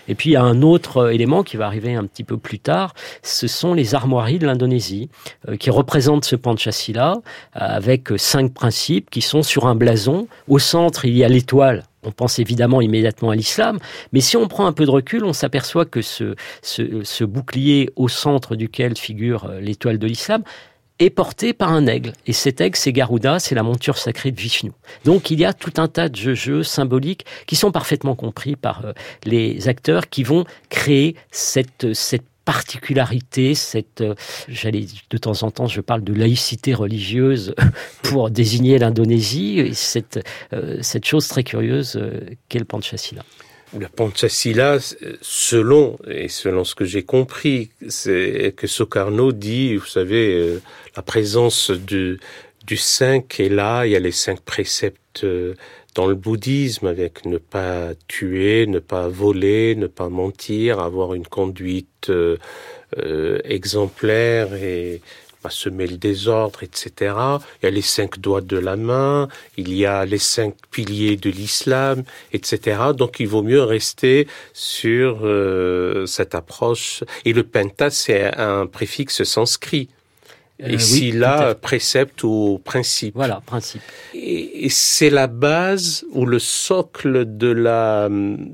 Et puis il y a un autre élément qui va arriver un petit peu plus tard, ce sont les armoiries de l'Indonésie, euh, qui représentent ce Panchasila, euh, avec cinq principes qui sont sur un blason. Au centre, il y a l'étoile. On pense évidemment immédiatement à l'islam, mais si on prend un peu de recul, on s'aperçoit que ce, ce, ce bouclier au centre duquel figure l'étoile de l'islam est porté par un aigle. Et cet aigle, c'est Garuda, c'est la monture sacrée de Vishnu. Donc il y a tout un tas de jeux, jeux symboliques qui sont parfaitement compris par euh, les acteurs qui vont créer cette, cette particularité, cette, euh, j'allais de temps en temps, je parle de laïcité religieuse pour désigner l'Indonésie, et cette, euh, cette chose très curieuse euh, qu'est le Panchasila. Le Panchasila, selon, et selon ce que j'ai compris, c'est que Sukarno dit, vous savez, euh, la présence du, du cinq est là, il y a les cinq préceptes euh, dans le bouddhisme, avec ne pas tuer, ne pas voler, ne pas mentir, avoir une conduite euh, euh, exemplaire et pas semer le désordre, et cetera. Il y a les cinq doigts de la main, il y a les cinq piliers de l'islam, et cetera. Donc il vaut mieux rester sur euh, cette approche. Et le penta, c'est un préfixe sanskrit. Et euh, si oui, là, précepte ou principe. Voilà, principe. Et, et c'est la base ou le socle de la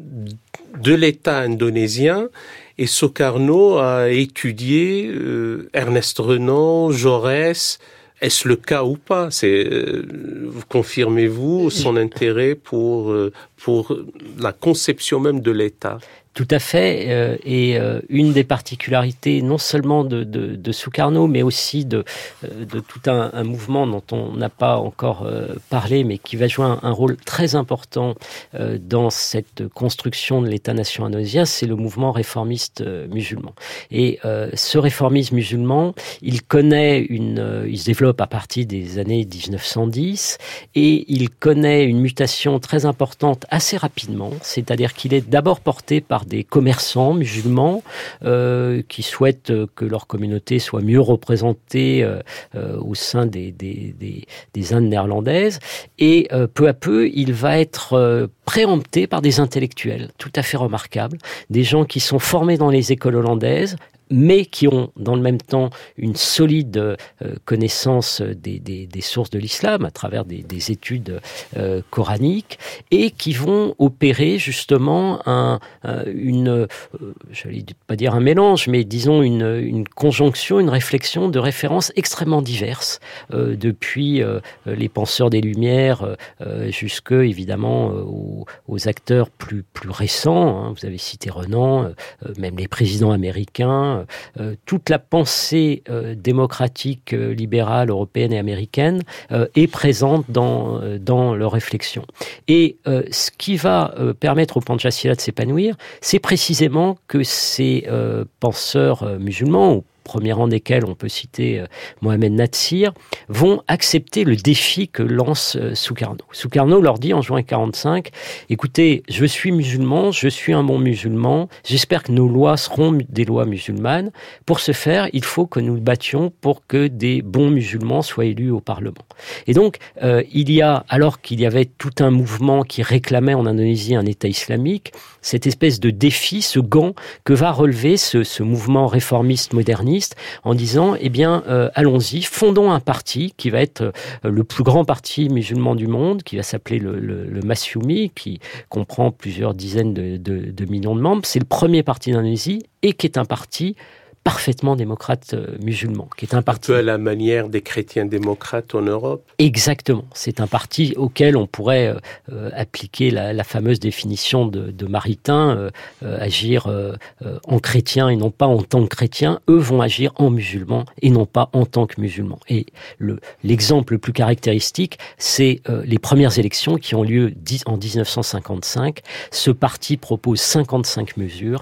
de l'État indonésien. Et Sukarno a étudié euh, Ernest Renan, Jaurès. Est-ce le cas ou pas? C'est euh, confirmez-vous son intérêt pour euh, pour la conception même de l'État? Tout à fait, euh, et euh, une des particularités non seulement de, de, de Sukarno, mais aussi de, euh, de tout un, un mouvement dont on n'a pas encore euh, parlé, mais qui va jouer un, un rôle très important euh, dans cette construction de l'État-nation indonésien, c'est le mouvement réformiste euh, musulman. Et euh, ce réformisme musulman, il connaît une, euh, il se développe à partir des années dix-neuf cent dix, et il connaît une mutation très importante assez rapidement, c'est-à-dire qu'il est d'abord porté par des commerçants musulmans euh, qui souhaitent que leur communauté soit mieux représentée euh, euh, au sein des, des, des, des Indes néerlandaises. Et euh, peu à peu, il va être euh, préempté par des intellectuels tout à fait remarquables, des gens qui sont formés dans les écoles hollandaises, mais qui ont dans le même temps une solide euh, connaissance des, des, des sources de l'islam à travers des, des études euh, coraniques, et qui vont opérer justement un, un, une, euh, j'allais pas dire un mélange, mais disons une, une conjonction, une réflexion de références extrêmement diverses, euh, depuis euh, les penseurs des Lumières euh, jusque évidemment euh, aux, aux acteurs plus, plus récents, hein. Vous avez cité Renan, euh, même les présidents américains. Euh, toute la pensée euh, démocratique, euh, libérale, européenne et américaine euh, est présente dans, euh, dans leurs réflexions. Et euh, ce qui va euh, permettre au Panchasila de s'épanouir, c'est précisément que ces euh, penseurs euh, musulmans, au premier rang desquels on peut citer euh, Mohamed Natsir, vont accepter le défi que lance euh, Sukarno. Sukarno leur dit en juin quarante-cinq, écoutez, je suis musulman, je suis un bon musulman, j'espère que nos lois seront des lois musulmanes. Pour ce faire, il faut que nous nous battions pour que des bons musulmans soient élus au Parlement. Et donc, euh, il y a, alors qu'il y avait tout un mouvement qui réclamait en Indonésie un État islamique, cette espèce de défi, ce gant que va relever ce, ce mouvement réformiste moderniste, en disant, eh bien, euh, allons-y, fondons un parti qui va être euh, le plus grand parti musulman du monde, qui va s'appeler le, le, le Masyumi, qui comprend plusieurs dizaines de, de, de millions de membres. C'est le premier parti d'Indonésie et qui est un parti parfaitement démocrate euh, musulman, qui est un parti... Un peu à la manière des chrétiens démocrates en Europe. Exactement. C'est un parti auquel on pourrait euh, appliquer la, la fameuse définition de, de Maritain, euh, euh, agir euh, euh, en chrétien et non pas en tant que chrétien. Eux vont agir en musulmans et non pas en tant que musulmans. Et le, l'exemple le plus caractéristique, c'est euh, les premières élections qui ont lieu en dix-neuf cent cinquante-cinq. Ce parti propose cinquante-cinq mesures.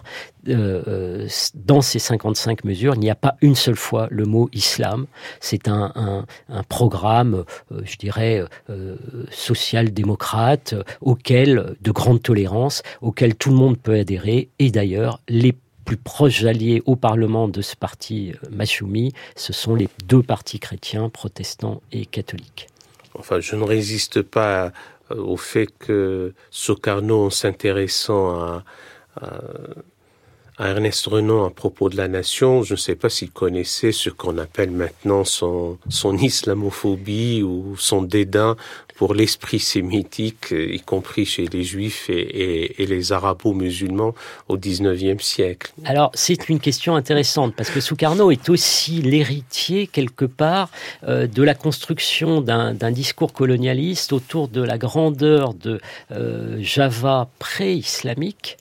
Euh, dans ces cinquante-cinq mesures, il n'y a pas une seule fois le mot islam. C'est un, un, un programme, euh, je dirais, euh, social-démocrate, euh, auquel, de grande tolérance, auquel tout le monde peut adhérer. Et d'ailleurs, les plus proches alliés au Parlement de ce parti euh, Masyumi, ce sont les deux partis chrétiens, protestants et catholiques. Enfin, je ne résiste pas au fait que Sukarno, en s'intéressant à à, à Ernest Renan à propos de la nation. Je ne sais pas s'il connaissait ce qu'on appelle maintenant son, son islamophobie ou son dédain pour l'esprit sémitique, y compris chez les juifs et, et, et les arabo-musulmans au dix-neuvième siècle. Alors, c'est une question intéressante, parce que Sukarno est aussi l'héritier, quelque part, euh, de la construction d'un, d'un discours colonialiste autour de la grandeur de euh, Java pré-islamique,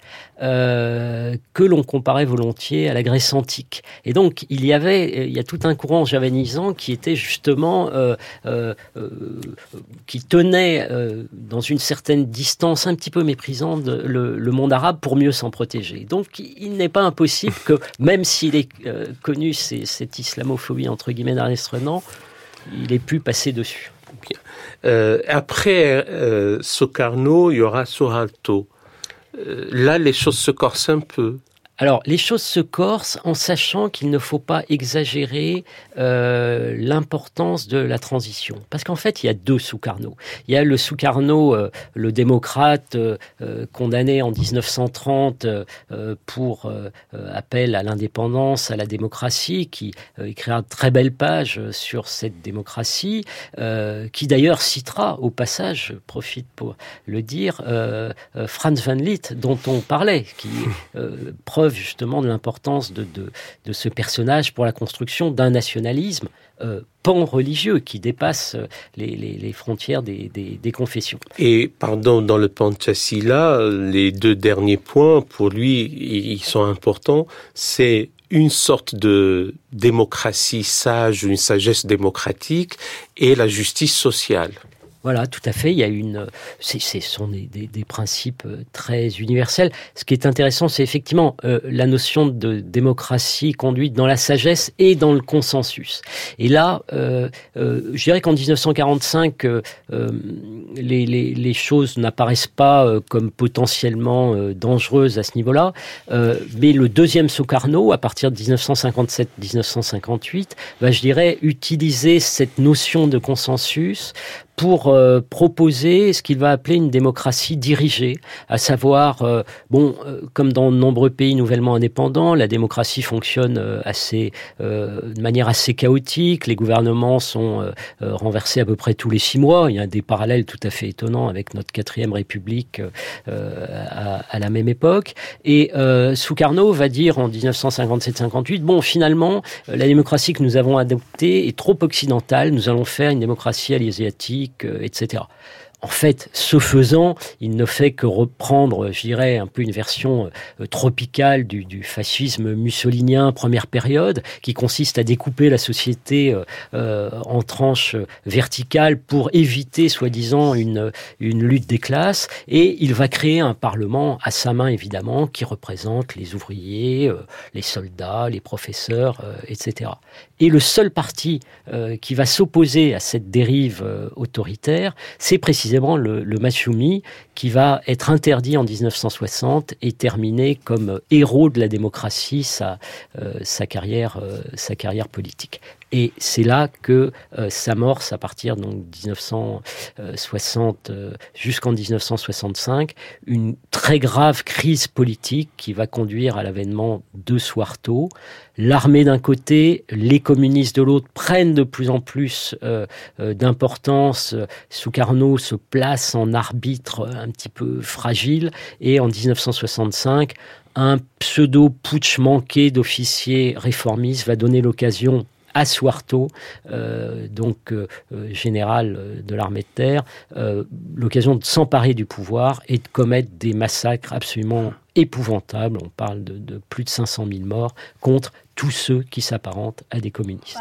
euh, que l'on comparait volontiers à la Grèce antique. Et donc, il y avait, il y a tout un courant javanisant qui était justement, euh, euh, euh, qui tenait euh, dans une certaine distance un petit peu méprisante le, le monde arabe pour mieux s'en protéger. Donc il n'est pas impossible que, même s'il est euh, connu c'est, cette islamophobie entre guillemets d'Ernest Renan, il ait pu passer dessus. Bien. Euh, après euh, Sukarno, il y aura Suharto. Euh, là, les choses se corsent un peu. Alors, les choses se corsent en sachant qu'il ne faut pas exagérer euh, l'importance de la transition. Parce qu'en fait, il y a deux Sukarno. Il y a le Sukarno, euh, le démocrate, euh, condamné en dix-neuf cent trente euh, pour euh, appel à l'indépendance, à la démocratie, qui euh, écrira de très belles pages sur cette démocratie, euh, qui d'ailleurs citera au passage, je profite pour le dire, euh, euh, Frans van Liet, dont on parlait, qui euh, preuve justement de l'importance de, de, de ce personnage pour la construction d'un nationalisme euh, pan-religieux qui dépasse les, les, les frontières des, des, des confessions. Et pardon, dans le Panchasila, les deux derniers points, pour lui, ils sont importants, c'est une sorte de démocratie sage, une sagesse démocratique et la justice sociale. Voilà, tout à fait. Il y a une, c'est, ce sont des, des, des principes très universels. Ce qui est intéressant, c'est effectivement euh, la notion de démocratie conduite dans la sagesse et dans le consensus. Et là, euh, euh, je dirais qu'en dix-neuf cent quarante-cinq, euh, euh, les, les, les choses n'apparaissent pas euh, comme potentiellement euh, dangereuses à ce niveau-là. Euh, mais le deuxième Sukarno, à partir de dix-neuf cent cinquante-sept dix-neuf cent cinquante-huit, va, je dirais, utiliser cette notion de consensus pour euh, proposer ce qu'il va appeler une démocratie dirigée, à savoir, euh, bon, euh, comme dans de nombreux pays nouvellement indépendants, la démocratie fonctionne euh, assez, euh, de manière assez chaotique, les gouvernements sont euh, euh, renversés à peu près tous les six mois, il y a des parallèles tout à fait étonnants avec notre quatrième république euh, à, à la même époque, et euh, Sukarno va dire en dix-neuf cent cinquante-sept cinquante-huit, bon, finalement, la démocratie que nous avons adoptée est trop occidentale, nous allons faire une démocratie asiatique, et cetera. En fait, ce faisant, il ne fait que reprendre, je dirais, un peu une version euh, tropicale du, du fascisme mussolinien première période, qui consiste à découper la société euh, euh, en tranches verticales pour éviter, soi-disant, une, une lutte des classes. Et il va créer un parlement à sa main, évidemment, qui représente les ouvriers, euh, les soldats, les professeurs, euh, et cetera. Et le seul parti euh, qui va s'opposer à cette dérive euh, autoritaire, c'est précisément le, le Masyumi, qui va être interdit en dix-neuf cent soixante et terminer comme héros de la démocratie sa, euh, sa, carrière, euh, sa carrière politique. Et c'est là que euh, s'amorce, à partir de dix-neuf cent soixante euh, jusqu'en dix-neuf cent soixante-cinq, une très grave crise politique qui va conduire à l'avènement de Suharto. L'armée d'un côté, les communistes de l'autre prennent de plus en plus euh, euh, d'importance. Sukarno se place en arbitre un petit peu fragile et en dix-neuf cent soixante-cinq, un pseudo-putsch manqué d'officiers réformistes va donner l'occasion à Suharto, euh, donc euh, général de l'armée de terre, euh, l'occasion de s'emparer du pouvoir et de commettre des massacres absolument épouvantables. On parle de, de plus de cinq cent mille morts contre tous ceux qui s'apparentent à des communistes.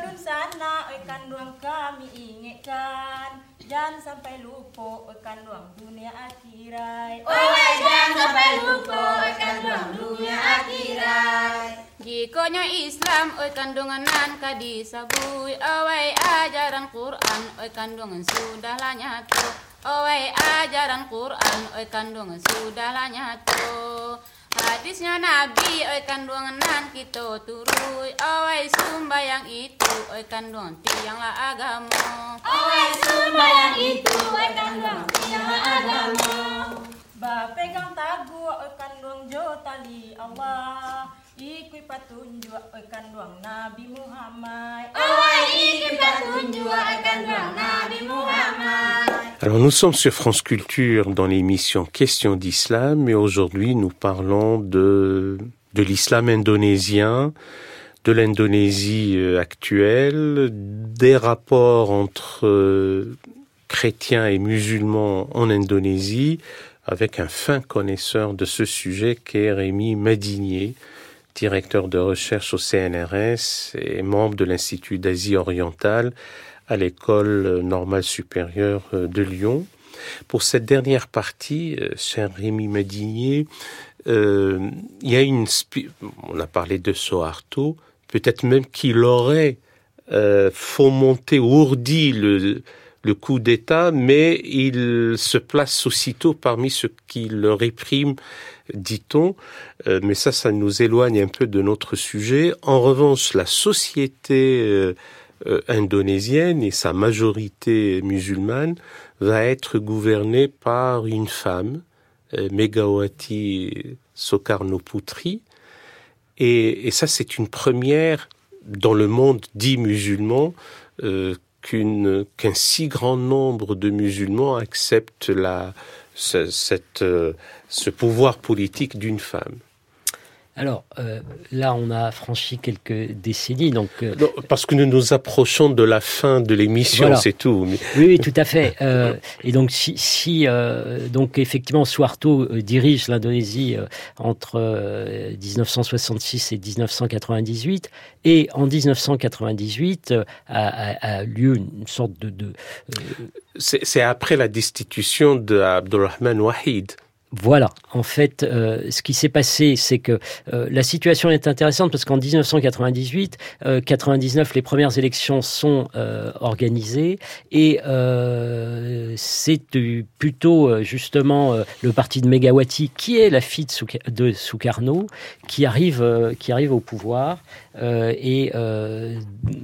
Jangan sampai lupa ikan doang dunia akhirat. Oh, jangan sampai lupa ikan doang dunia akhirat. Jikonya Islam oi kandunganan kadisabui awai ajaran Quran oi kandungan sudahlah nyatu. Awai ajaran Quran oi kandungan sudahlah nyatu. Hadisnya Nabi oi kandungan kita turui awai sumbayang itu oi kandungan tianglah agama. Awai sumbayang itu oi kandungan tianglah agama. pegang tagu kandung jo tali Allah. Ikut petunjuk kandung Nabi Muhammad. Oh, ikut petunjuk kandung Nabi Muhammad. Alors nous sommes sur France Culture dans l'émission Questions d'Islam et aujourd'hui nous parlons de, de l'islam indonésien, de l'Indonésie actuelle, des rapports entre chrétiens et musulmans en Indonésie avec un fin connaisseur de ce sujet qu'est Rémi Madinier, directeur de recherche au C N R S et membre de l'Institut d'Asie orientale à l'École normale supérieure de Lyon. Pour cette dernière partie, cher Rémi Madinier, euh, il y a une... Spi- on a parlé de Soeharto, peut-être même qu'il aurait euh, fomenté, ourdi le, le coup d'État, mais il se place aussitôt parmi ceux qui le répriment, dit-on, euh, mais ça, ça nous éloigne un peu de notre sujet. En revanche, la société euh, euh, indonésienne et sa majorité musulmane va être gouvernée par une femme, euh, Megawati Soekarno-Putri, et, et ça, c'est une première dans le monde dit musulman, euh, qu'une, qu'un si grand nombre de musulmans acceptent la ce, cette, euh, ce pouvoir politique d'une femme. Alors, euh, là, on a franchi quelques décennies, donc... Euh, non, parce que nous nous approchons de la fin de l'émission, voilà. C'est tout. Mais... Oui, oui, tout à fait. Euh, et donc, si, si euh, donc effectivement, Suharto euh, dirige l'Indonésie euh, entre euh, dix-neuf cent soixante-six et dix-neuf cent quatre-vingt-dix-huit, et en dix-neuf cent quatre-vingt-dix-huit euh, a, a, a lieu une sorte de... de euh... c'est, c'est après la destitution d'Abdurrahman Wahid. Voilà, en fait, euh, ce qui s'est passé, c'est que euh, la situation est intéressante parce qu'en dix-neuf cent quatre-vingt-dix-huit, euh, quatre-vingt-dix-neuf, les premières élections sont euh, organisées et euh, c'est plutôt euh, justement euh, le parti de Megawati, qui est la fille de, Souk- de Sukarno, qui arrive, euh, qui arrive au pouvoir euh, et euh,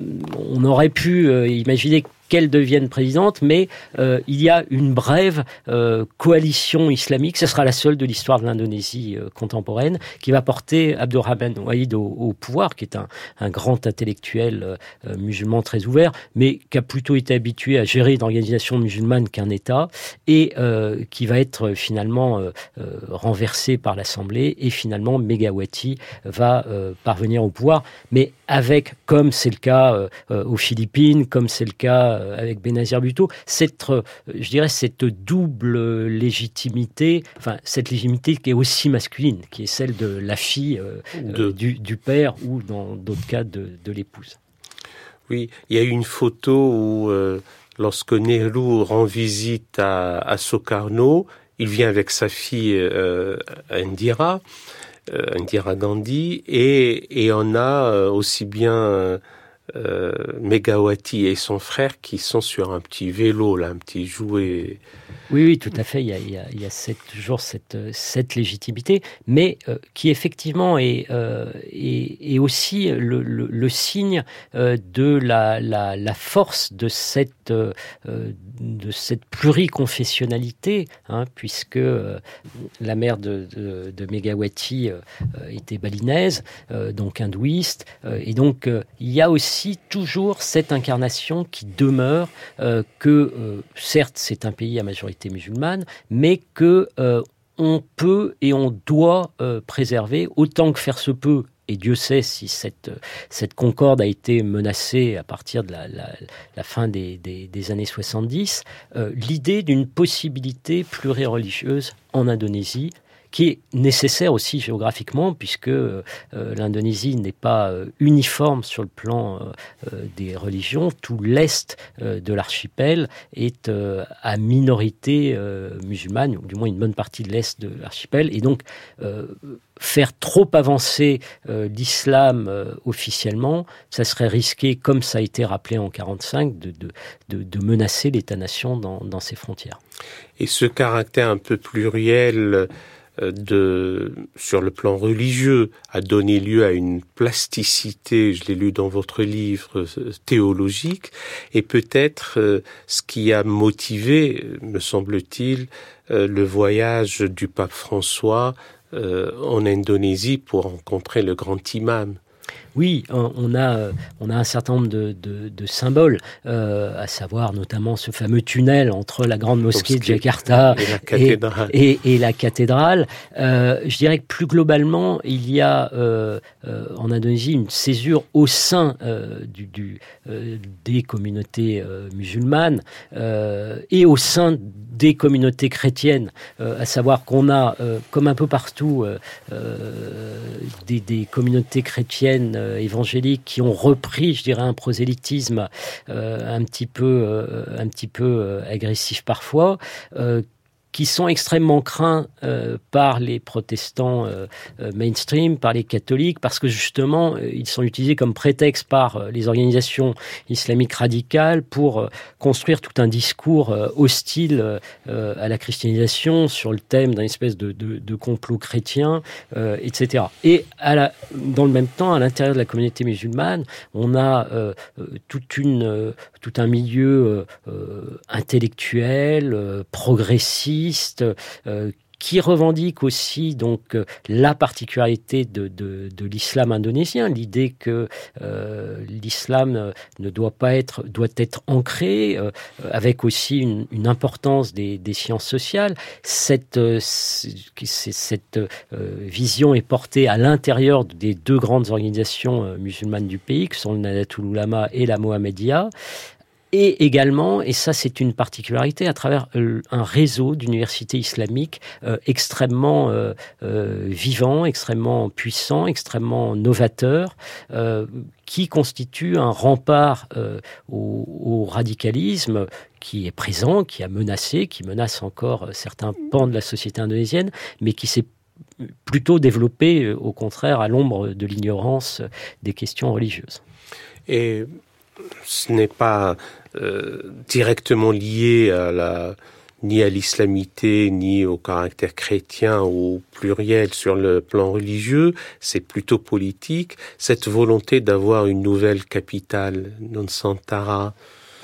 on aurait pu euh, imaginer qu'elle devienne présidente, mais euh, il y a une brève euh, coalition islamique, ce sera la seule de l'histoire de l'Indonésie euh, contemporaine, qui va porter Abdurrahman Wahid au, au pouvoir, qui est un, un grand intellectuel euh, musulman très ouvert, mais qui a plutôt été habitué à gérer une organisation musulmane qu'un État, et euh, qui va être finalement euh, euh, renversé par l'Assemblée, et finalement Megawati va euh, parvenir au pouvoir, mais avec, comme c'est le cas euh, aux Philippines, comme c'est le cas avec Benazir Bhutto, cette, je dirais, cette double légitimité, enfin, cette légitimité qui est aussi masculine, qui est celle de la fille euh, de... du, du père ou, dans d'autres cas, de, de l'épouse. Oui, il y a eu une photo où, euh, lorsque Nehru rend visite à, à Sukarno, il vient avec sa fille euh, Indira, euh, Indira Gandhi, et, et on a euh, aussi bien... Euh, Euh, Megawati et son frère qui sont sur un petit vélo, là, un petit jouet. Oui, oui, tout à fait. Il y a, il y a, il y a cette, toujours cette, cette légitimité, mais euh, qui effectivement est, euh, est, est aussi le, le, le signe euh, de la, la, la force de cette, euh, de cette pluriconfessionnalité, hein, puisque euh, la mère de, de, de Megawati euh, était balinaise, euh, donc hindouiste, euh, et donc euh, il y a aussi toujours cette incarnation qui demeure euh, que, euh, certes, c'est un pays à majorité musulmane, mais que euh, on peut et on doit euh, préserver autant que faire se peut. Et Dieu sait si cette, cette concorde a été menacée à partir de la, la, la fin des, des, des années soixante-dix, euh, l'idée d'une possibilité plurireligieuse en Indonésie, qui est nécessaire aussi géographiquement, puisque euh, l'Indonésie n'est pas euh, uniforme sur le plan euh, des religions. Tout l'est euh, de l'archipel est euh, à minorité euh, musulmane, ou du moins une bonne partie de l'est de l'archipel. Et donc, euh, faire trop avancer euh, l'islam euh, officiellement, ça serait risqué, comme ça a été rappelé en quarante-cinq, de, de, de, de menacer l'État-nation dans, dans ses frontières. Et ce caractère un peu pluriel de, sur le plan religieux, a donné lieu à une plasticité, je l'ai lu dans votre livre, théologique, et peut-être euh, ce qui a motivé, me semble-t-il, euh, le voyage du pape François euh, en Indonésie pour rencontrer le grand imam. Oui, on a, on a un certain nombre de, de, de symboles, euh, à savoir notamment ce fameux tunnel entre la grande mosquée de Jakarta et la cathédrale. Et, et, et la cathédrale. Euh, je dirais que plus globalement, il y a euh, euh, en Indonésie une césure au sein euh, du, du, euh, des communautés euh, musulmanes euh, et au sein des communautés chrétiennes, euh, à savoir qu'on a, euh, comme un peu partout, euh, euh, des, des communautés chrétiennes euh, évangéliques qui ont repris, je dirais, un prosélytisme euh, un petit peu, euh, un petit peu euh, agressif parfois, euh, qui sont extrêmement craints euh, par les protestants euh, euh, mainstream, par les catholiques, parce que justement, euh, ils sont utilisés comme prétexte par euh, les organisations islamiques radicales pour euh, construire tout un discours euh, hostile euh, à la christianisation sur le thème d'un espèce de, de, de complot chrétien, euh, et cetera. Et à la, dans le même temps, à l'intérieur de la communauté musulmane, on a euh, toute une, euh, tout un milieu euh, euh, intellectuel, euh, progressiste, Euh, qui revendique aussi donc euh, la particularité de, de, de l'islam indonésien, l'idée que euh, l'islam ne doit pas être doit être ancré, euh, avec aussi une, une importance des, des sciences sociales. Cette euh, cette euh, vision est portée à l'intérieur des deux grandes organisations euh, musulmanes du pays, que sont le Nahdlatul Ulama et la Mohammedia. Et également, et ça c'est une particularité, à travers un réseau d'universités islamiques euh, extrêmement euh, euh, vivant, extrêmement puissant, extrêmement novateur, euh, qui constitue un rempart euh, au, au radicalisme qui est présent, qui a menacé, qui menace encore certains pans de la société indonésienne, mais qui s'est plutôt développé, au contraire, à l'ombre de l'ignorance des questions religieuses. Et ce n'est pas euh, directement lié à la, ni à l'islamité, ni au caractère chrétien ou pluriel sur le plan religieux, c'est plutôt politique. Cette volonté d'avoir une nouvelle capitale, Nusantara.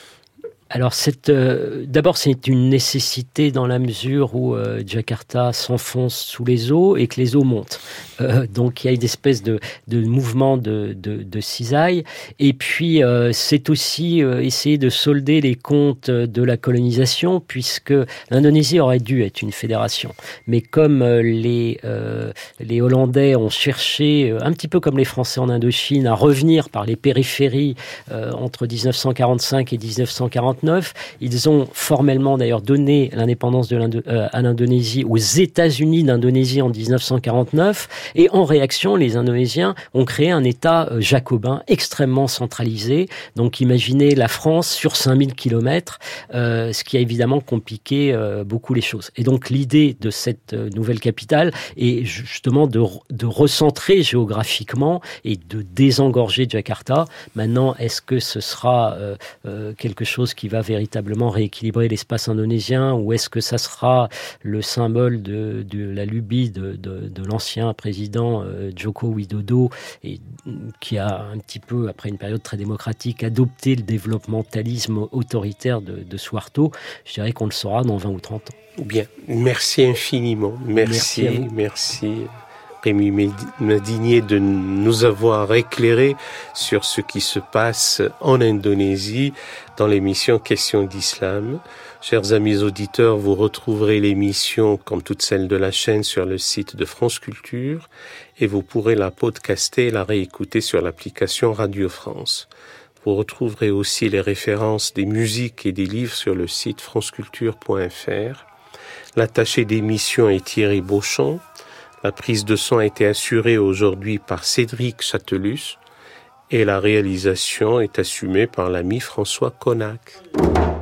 Alors, cette, euh, d'abord, c'est une nécessité dans la mesure où euh, Jakarta s'enfonce sous les eaux et que les eaux montent. Euh, donc, il y a une espèce de, de mouvement de, de, de cisaille. Et puis, euh, c'est aussi euh, essayer de solder les comptes de la colonisation, puisque l'Indonésie aurait dû être une fédération. Mais comme euh, les, euh, les Hollandais ont cherché, euh, un petit peu comme les Français en Indochine, à revenir par les périphéries euh, entre dix-neuf cent quarante-cinq et dix-neuf cent quarante-neuf, ils ont formellement d'ailleurs donné l'indépendance de l'Indo- euh, à l'Indonésie aux États-Unis d'Indonésie en dix-neuf cent quarante-neuf, et en réaction, les Indonésiens ont créé un État euh, jacobin extrêmement centralisé. Donc imaginez la France sur cinq mille kilomètres, euh, ce qui a évidemment compliqué euh, beaucoup les choses. Et donc l'idée de cette euh, nouvelle capitale est justement de, de recentrer géographiquement et de désengorger Jakarta. Maintenant, est-ce que ce sera euh, euh, quelque chose qui va véritablement rééquilibrer l'espace indonésien, ou est-ce que ça sera le symbole de, de la lubie de, de, de l'ancien président euh, Joko Widodo, et, qui a un petit peu, après une période très démocratique, adopté le développementalisme autoritaire de, de Suharto? Je dirais qu'on le saura dans vingt ou trente ans. Bien, merci infiniment. Merci, merci. merci. Rémi Madinier, de nous avoir éclairé sur ce qui se passe en Indonésie dans l'émission Questions d'Islam. Chers amis auditeurs, vous retrouverez l'émission, comme toutes celles de la chaîne, sur le site de France Culture, et vous pourrez la podcaster et la réécouter sur l'application Radio France. Vous retrouverez aussi les références des musiques et des livres sur le site franceculture point f r. L'attaché d'émission est Thierry Beauchamp. La prise de son a été assurée aujourd'hui par Cédric Châtelus et la réalisation est assumée par l'ami François Connac.